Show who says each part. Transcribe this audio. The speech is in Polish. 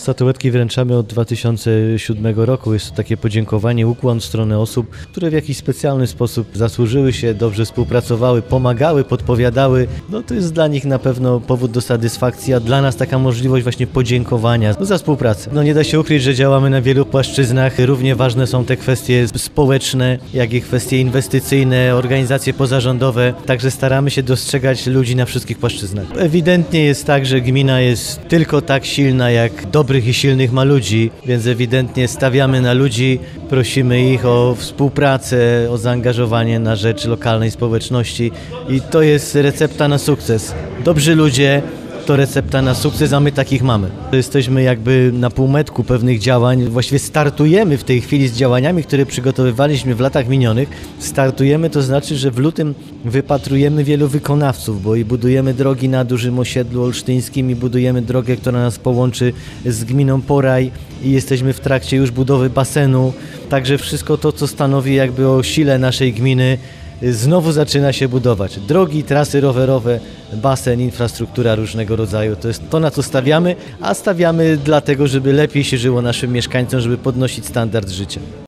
Speaker 1: Statuetki wręczamy od 2007 roku. Jest to takie podziękowanie, ukłon w stronę osób, które w jakiś specjalny sposób zasłużyły się, dobrze współpracowały, pomagały, podpowiadały. No to jest dla nich na pewno powód do satysfakcji, a dla nas taka możliwość właśnie podziękowania za współpracę. No nie da się ukryć, że działamy na wielu płaszczyznach. Równie ważne są te kwestie społeczne, jak i kwestie inwestycyjne, organizacje pozarządowe. Także staramy się dostrzegać ludzi na wszystkich płaszczyznach. Ewidentnie jest tak, że gmina jest tylko tak silna, jak dobrych i silnych ma ludzi, więc ewidentnie stawiamy na ludzi, prosimy ich o współpracę, o zaangażowanie na rzecz lokalnej społeczności i to jest recepta na sukces. Dobrzy ludzie to recepta na sukces, a my takich mamy. Jesteśmy jakby na półmetku pewnych działań, właściwie startujemy w tej chwili z działaniami, które przygotowywaliśmy w latach minionych. Startujemy, to znaczy, że w lutym wypatrujemy wielu wykonawców, bo i budujemy drogi na Dużym Osiedlu Olsztyńskim i budujemy drogę, która nas połączy z gminą Poraj i jesteśmy w trakcie już budowy basenu. Także wszystko to, co stanowi jakby o sile naszej gminy, znowu zaczyna się budować. Drogi, trasy rowerowe, basen, infrastruktura różnego rodzaju. To jest to, na co stawiamy, a stawiamy dlatego, żeby lepiej się żyło naszym mieszkańcom, żeby podnosić standard życia.